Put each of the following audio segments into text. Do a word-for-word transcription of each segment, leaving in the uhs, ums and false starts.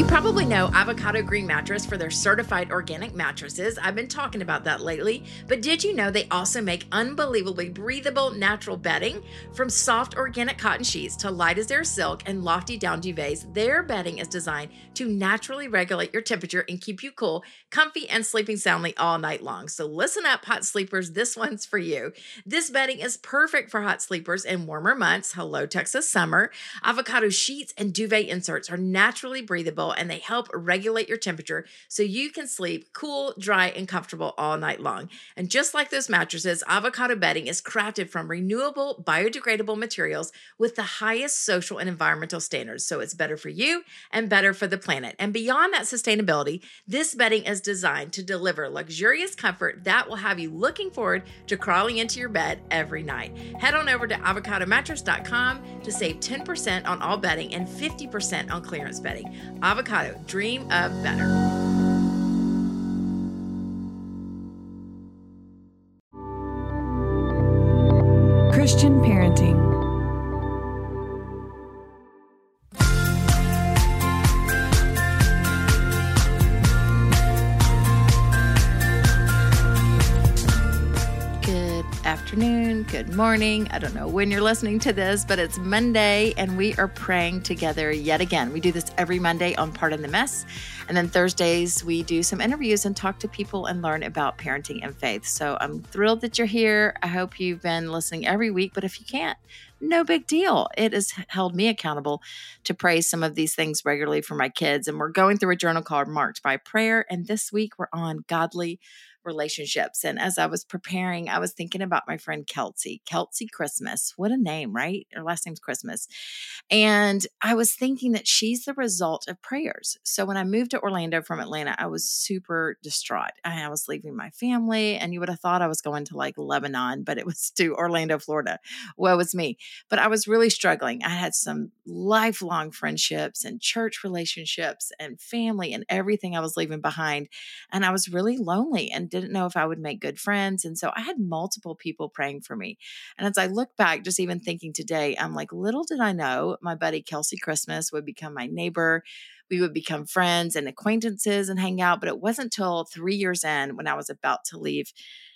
Probably know Avocado Green Mattress for their certified organic mattresses. I've been talking about that lately. But did you know they also make unbelievably breathable natural bedding? From soft organic cotton sheets to light as air silk and lofty down duvets, their bedding is designed to naturally regulate your temperature and keep you cool, comfy, and sleeping soundly all night long. So listen up, hot sleepers. This one's for you. This bedding is perfect for hot sleepers in warmer months. Hello, Texas summer. Avocado sheets and duvet inserts are naturally breathable, and they help regulate your temperature so you can sleep cool, dry, and comfortable all night long. And just like those mattresses, Avocado bedding is crafted from renewable, biodegradable materials with the highest social and environmental standards. So it's better for you and better for the planet. And beyond that sustainability, this bedding is designed to deliver luxurious comfort that will have you looking forward to crawling into your bed every night. Head on over to avocado mattress dot com to save ten percent on all bedding and fifty percent on clearance bedding. Avocado, dream of better. Christian parenting. Afternoon, good morning. I don't know when you're listening to this, but it's Monday and we are praying together yet again. We do this every Monday on Pardon the Mess. And then Thursdays, we do some interviews and talk to people and learn about parenting and faith. So I'm thrilled that you're here. I hope you've been listening every week, but if you can't, no big deal. It has held me accountable to pray some of these things regularly for my kids. And we're going through a journal called Marked by Prayer. And this week we're on godly relationships. And as I was preparing, I was thinking about my friend Kelsey, Kelsey Christmas. What a name, right? Her last name's Christmas. And I was thinking that she's the result of prayers. So when I moved to Orlando from Atlanta, I was super distraught. I was leaving my family, and you would have thought I was going to like Lebanon, but it was to Orlando, Florida. Woe was me. But I was really struggling. I had some lifelong friendships and church relationships and family and everything I was leaving behind. And I was really lonely and didn't know if I would make good friends. And so I had multiple people praying for me. And as I look back, just even thinking today, I'm like, little did I know my buddy Kelsey Christmas would become my neighbor. We would become friends and acquaintances and hang out. But it wasn't until three years in, when I was about to leave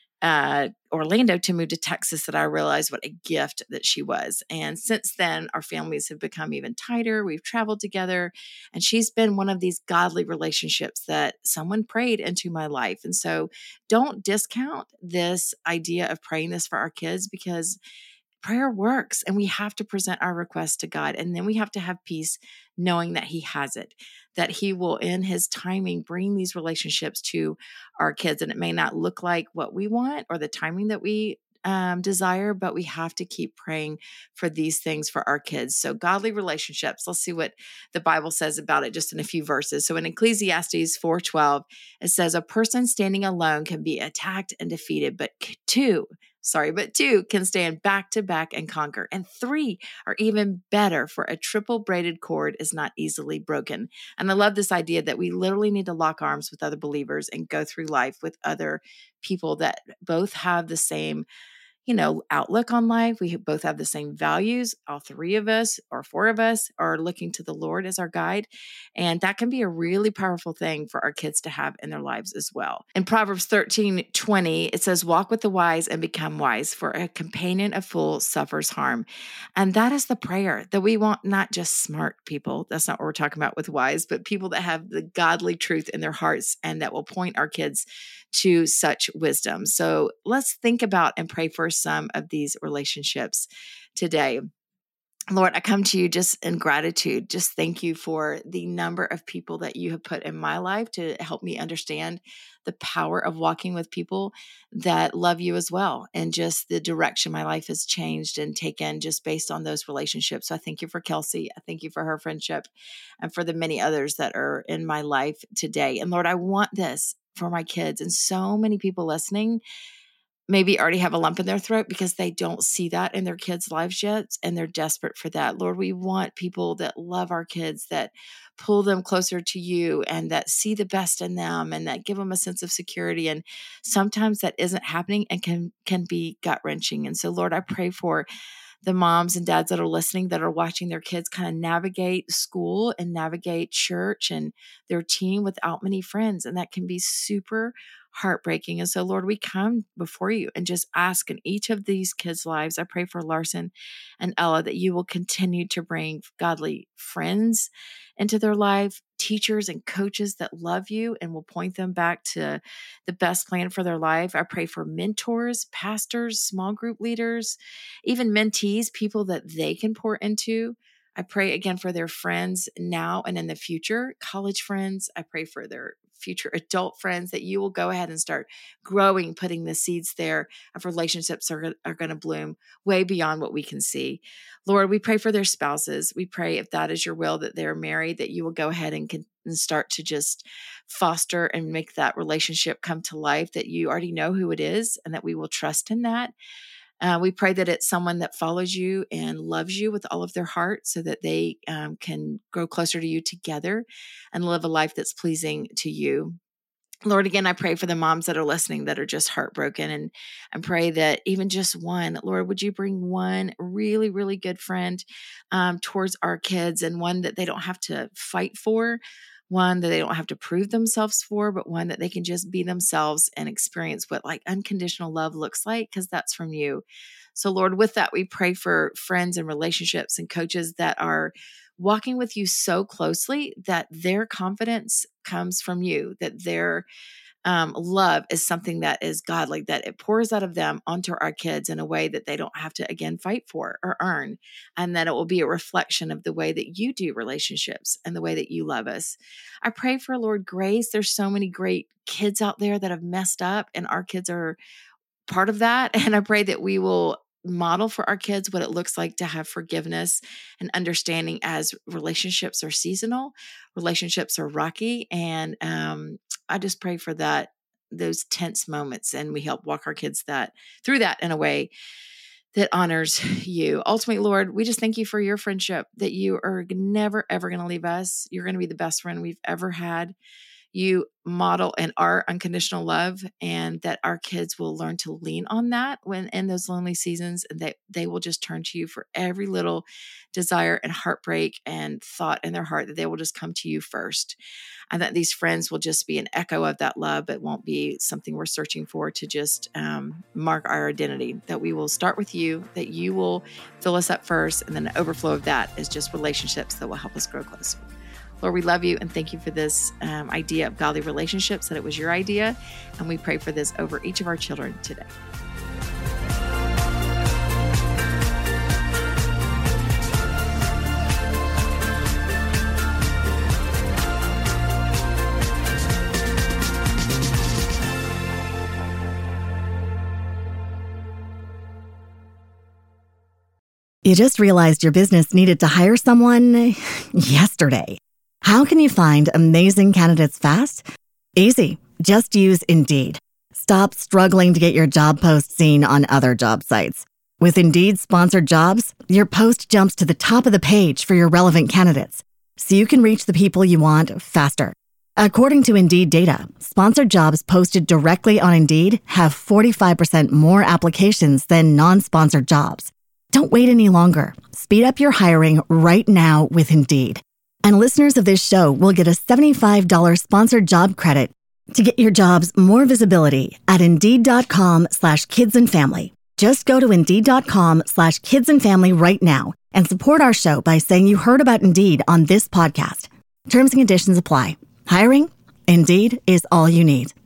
uh, Orlando to move to Texas, that I realized what a gift that she was. And since then, our families have become even tighter. We've traveled together, and she's been one of these godly relationships that someone prayed into my life. And so don't discount this idea of praying this for our kids, because prayer works, and we have to present our request to God. And then we have to have peace knowing that He has it, that He will, in His timing, bring these relationships to our kids. And it may not look like what we want or the timing that we um, desire, but we have to keep praying for these things for our kids. So godly relationships, let's see what the Bible says about it just in a few verses. So in Ecclesiastes four twelve, it says, a person standing alone can be attacked and defeated, but two Sorry, but two can stand back to back and conquer. And three are even better, for a triple braided cord is not easily broken. And I love this idea that we literally need to lock arms with other believers and go through life with other people that both have the same, you know, outlook on life. We both have the same values. All three of us or four of us are looking to the Lord as our guide. And that can be a really powerful thing for our kids to have in their lives as well. In Proverbs thirteen twenty, it says, walk with the wise and become wise, for a companion of fools suffers harm. And that is the prayer, that we want not just smart people. That's not what we're talking about with wise, but people that have the godly truth in their hearts and that will point our kids to such wisdom. So let's think about and pray for some of these relationships today. Lord, I come to you just in gratitude. Just thank you for the number of people that you have put in my life to help me understand the power of walking with people that love you as well. And just the direction my life has changed and taken just based on those relationships. So I thank you for Kelsey. I thank you for her friendship and for the many others that are in my life today. And Lord, I want this for my kids, and so many people listening maybe already have a lump in their throat because they don't see that in their kids' lives yet, and they're desperate for that. Lord, we want people that love our kids, that pull them closer to you, and that see the best in them, and that give them a sense of security. And sometimes that isn't happening and can can be gut-wrenching. And so, Lord, I pray for the moms and dads that are listening that are watching their kids kind of navigate school and navigate church and their teen without many friends. And that can be super heartbreaking. And so, Lord, we come before you and just ask in each of these kids' lives. I pray for Larson and Ella that you will continue to bring godly friends into their life, teachers and coaches that love you and will point them back to the best plan for their life. I pray for mentors, pastors, small group leaders, even mentees, people that they can pour into. I pray again for their friends now and in the future, college friends. I pray for their future adult friends that you will go ahead and start growing, putting the seeds there of relationships are, are going to bloom way beyond what we can see. Lord, we pray for their spouses. We pray if that is your will that they're married, that you will go ahead and, can, and start to just foster and make that relationship come to life, that you already know who it is and that we will trust in that. Uh, we pray that it's someone that follows you and loves you with all of their heart so that they um, can grow closer to you together and live a life that's pleasing to you. Lord, again, I pray for the moms that are listening that are just heartbroken and, and pray that even just one, Lord, would you bring one really, really good friend um, towards our kids and one that they don't have to fight for, one that they don't have to prove themselves for, but one that they can just be themselves and experience what like unconditional love looks like, because that's from you. So Lord, with that, we pray for friends and relationships and coaches that are walking with you so closely that their confidence comes from you, that their um, love is something that is godly, that it pours out of them onto our kids in a way that they don't have to, again, fight for or earn, and that it will be a reflection of the way that you do relationships and the way that you love us. I pray for, Lord, grace. There's so many great kids out there that have messed up, and our kids are part of that. And I pray that we will model for our kids what it looks like to have forgiveness and understanding as relationships are seasonal, relationships are rocky. And um, I just pray for that, those tense moments, and we help walk our kids that through that in a way that honors you. Ultimately, Lord, we just thank you for your friendship, that you are never, ever going to leave us. You're going to be the best friend we've ever had. You model and are unconditional love, and that our kids will learn to lean on that when in those lonely seasons, and that they will just turn to you for every little desire and heartbreak and thought in their heart, that they will just come to you first. And that these friends will just be an echo of that love, but won't be something we're searching for to just um, mark our identity, that we will start with you, that you will fill us up first, and then the overflow of that is just relationships that will help us grow closer. Lord, we love you and thank you for this um, idea of godly relationships, that it was your idea. And we pray for this over each of our children today. You just realized your business needed to hire someone yesterday. How can you find amazing candidates fast? Easy. Just use Indeed. Stop struggling to get your job post seen on other job sites. With Indeed sponsored jobs, your post jumps to the top of the page for your relevant candidates, so you can reach the people you want faster. According to Indeed data, sponsored jobs posted directly on Indeed have forty-five percent more applications than non-sponsored jobs. Don't wait any longer. Speed up your hiring right now with Indeed. And listeners of this show will get a seventy-five dollars sponsored job credit to get your jobs more visibility at Indeed.com slash kids and family. Just go to Indeed.com slash kids and family right now and support our show by saying you heard about Indeed on this podcast. Terms and conditions apply. Hiring? Indeed is all you need.